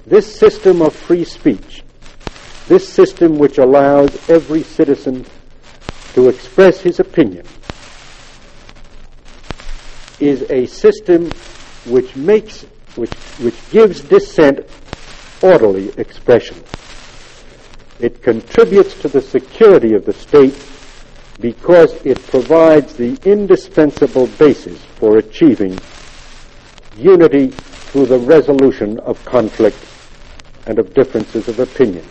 This system of free speech, this system which allows every citizen to express his opinion, is a system which gives dissent orderly expression. It contributes to the security of the state because it provides the indispensable basis for achieving unity through the resolution of conflict and of differences of opinion.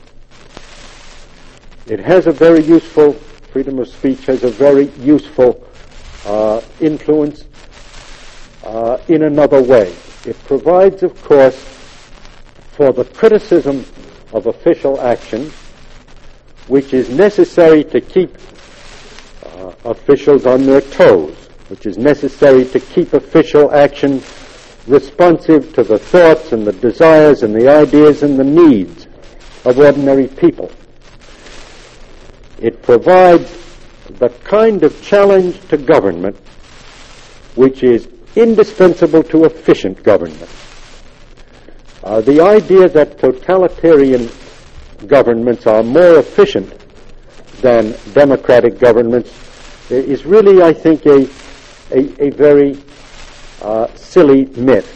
It has a very useful, freedom of speech has a very useful influence in another way. It provides, of course, for the criticism of official action, which is necessary to keep officials on their toes, which is necessary to keep official action responsive to the thoughts and the desires and the ideas and the needs of ordinary people. It provides the kind of challenge to government which is indispensable to efficient government. The idea that totalitarian governments are more efficient than democratic governments is really, I think, a very silly myth.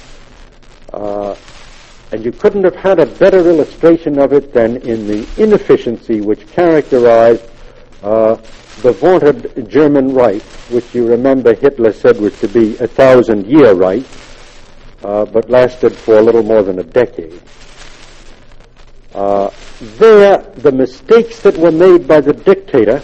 And you couldn't have had a better illustration of it than in the inefficiency which characterized the vaunted German Reich, which you remember Hitler said was to be 1,000-year Reich, but lasted for a little more than a decade. There, the mistakes that were made by the dictator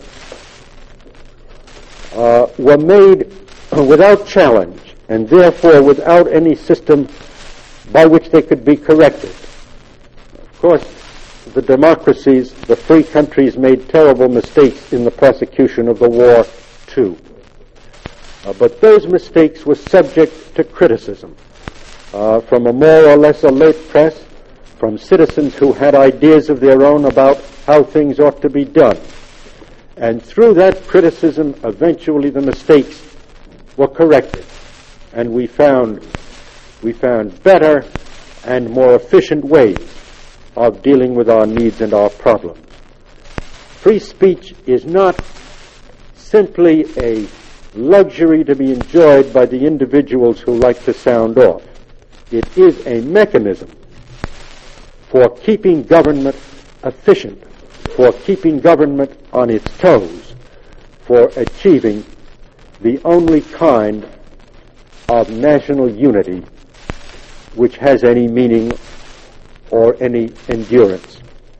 were made without challenge, and therefore without any system by which they could be corrected. Of course, the democracies, the free countries, made terrible mistakes in the prosecution of the war, too. But those mistakes were subject to criticism from a more or less alert press, from citizens who had ideas of their own about how things ought to be done. And through that criticism, eventually the mistakes were corrected, and we found better and more efficient ways of dealing with our needs and our problems. Free speech is not simply a luxury to be enjoyed by the individuals who like to sound off. It is a mechanism for keeping government efficient, for keeping government on its toes, for achieving the only kind of national unity which has any meaning or any endurance.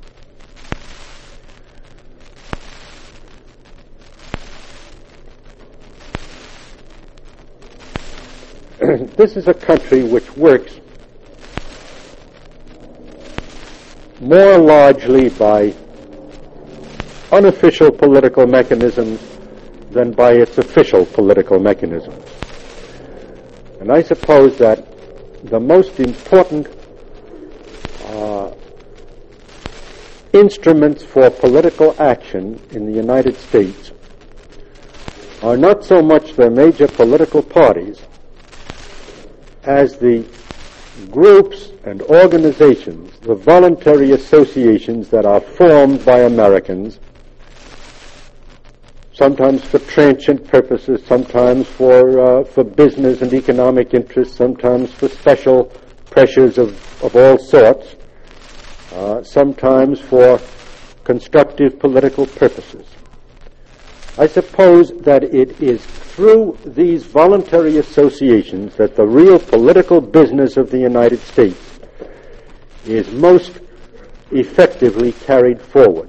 This is a country which works more largely by unofficial political mechanisms than by its official political mechanisms. And I suppose that the most important instruments for political action in the United States are not so much the major political parties as the groups and organizations, the voluntary associations that are formed by Americans, sometimes for transient purposes, sometimes for business and economic interests, sometimes for special pressures of all sorts, sometimes for constructive political purposes. I suppose that it is through these voluntary associations that the real political business of the United States is most effectively carried forward.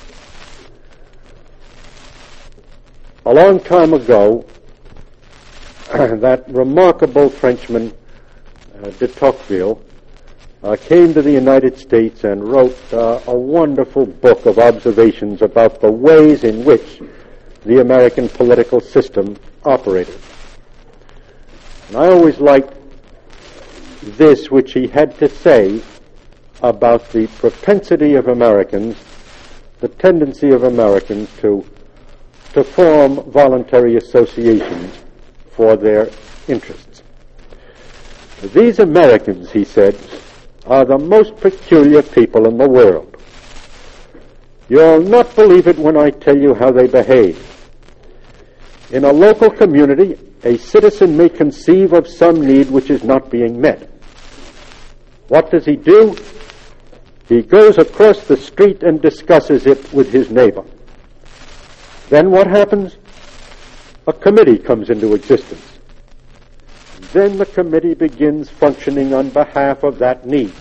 A long time ago, that remarkable Frenchman, de Tocqueville, came to the United States and wrote a wonderful book of observations about the ways in which the American political system operated. And I always liked this which he had to say about the propensity of Americans, the tendency of Americans to form voluntary associations for their interests. These Americans, he said, are the most peculiar people in the world. You'll not believe it when I tell you how they behave. In a local community, a citizen may conceive of some need which is not being met. What does he do? He goes across the street and discusses it with his neighbor. Then what happens? A committee comes into existence. Then the committee begins functioning on behalf of that need.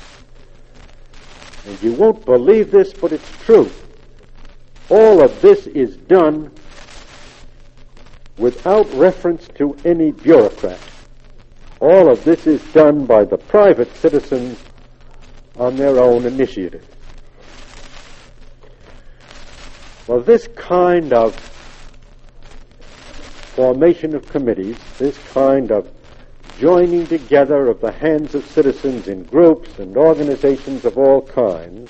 And you won't believe this, but it's true. All of this is done without reference to any bureaucrat. All of this is done by the private citizens on their own initiative. Well, this kind of formation of committees, this kind of joining together of the hands of citizens in groups and organizations of all kinds,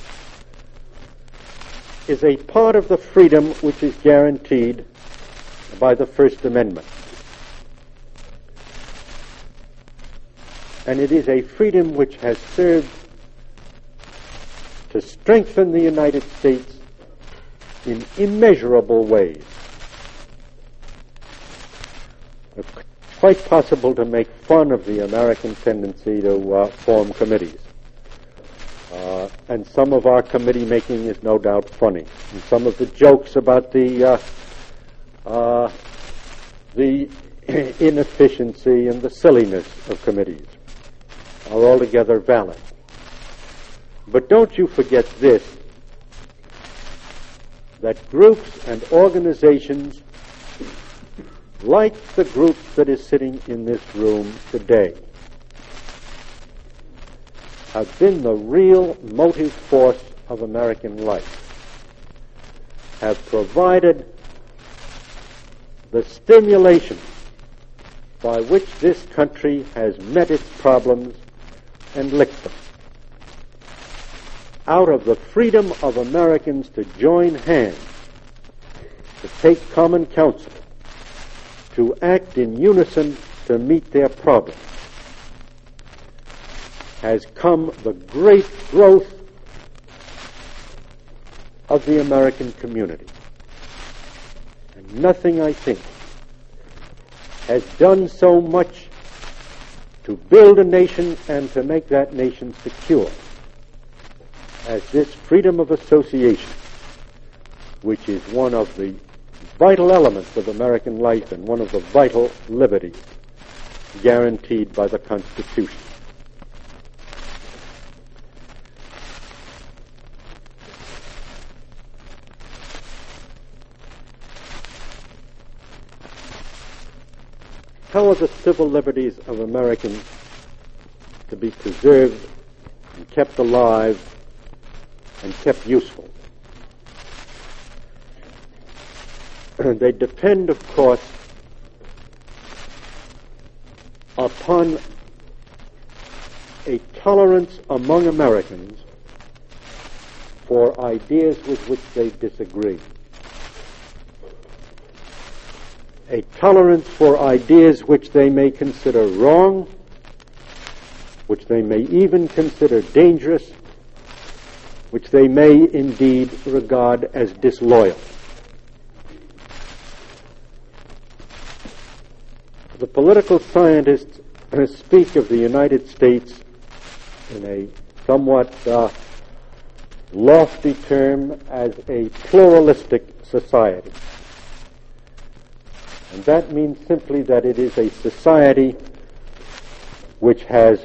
is a part of the freedom which is guaranteed by the First Amendment. And it is a freedom which has served to strengthen the United States in immeasurable ways. It's quite possible to make fun of the American tendency to form committees. And some of our committee making is no doubt funny. And some of the jokes about the inefficiency and the silliness of committees are altogether valid. But don't you forget this, that groups and organizations like the group that is sitting in this room today have been the real motive force of American life, have provided the stimulation by which this country has met its problems and licked them. Out of the freedom of Americans to join hands, to take common counsel, to act in unison to meet their problems, has come the great growth of the American community. And nothing, I think, has done so much to build a nation and to make that nation secure as this freedom of association, which is one of the vital elements of American life and one of the vital liberties guaranteed by the Constitution. How are the civil liberties of Americans to be preserved and kept alive and kept useful? They depend, of course, upon a tolerance among Americans for ideas with which they disagree. A tolerance for ideas which they may consider wrong, which they may even consider dangerous, which they may indeed regard as disloyal. The political scientists speak of the United States in a somewhat lofty term as a pluralistic society. And that means simply that it is a society which has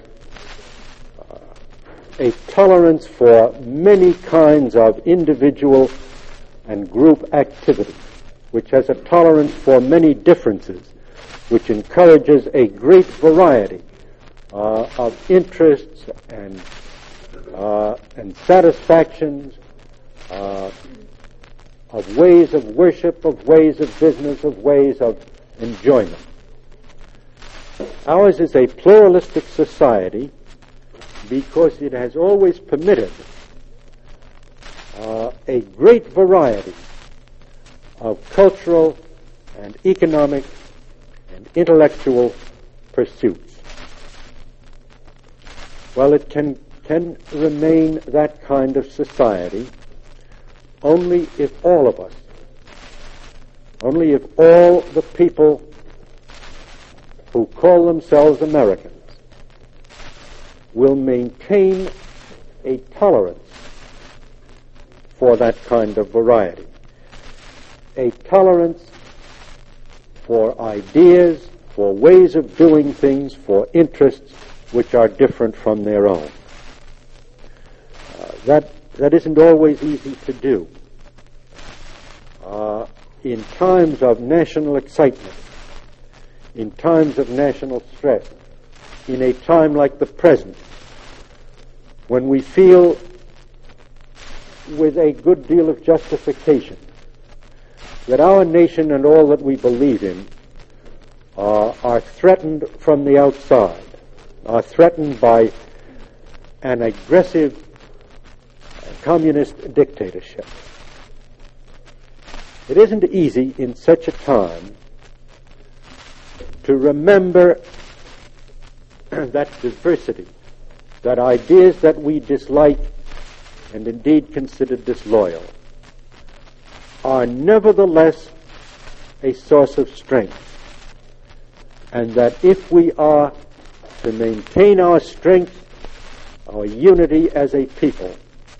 a tolerance for many kinds of individual and group activity, which has a tolerance for many differences, which encourages a great variety of interests and satisfactions, of ways of worship, of ways of business, of ways of enjoyment. Ours is a pluralistic society because it has always permitted a great variety of cultural and economic and intellectual pursuits. Well, it can remain that kind of society only if all of us, only if all the people who call themselves Americans will maintain a tolerance for that kind of variety, a tolerance for ideas, for ways of doing things, for interests which are different from their own. That isn't always easy to do. In times of national excitement, in times of national stress, in a time like the present, when we feel with a good deal of justification that our nation and all that we believe in are threatened from the outside, are threatened by an aggressive communist dictatorship. It isn't easy in such a time to remember that diversity, that ideas that we dislike and indeed consider disloyal are nevertheless a source of strength, and that if we are to maintain our strength, our unity as a people,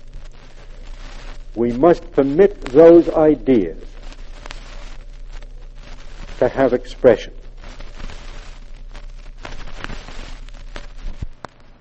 we must permit those ideas to have expression.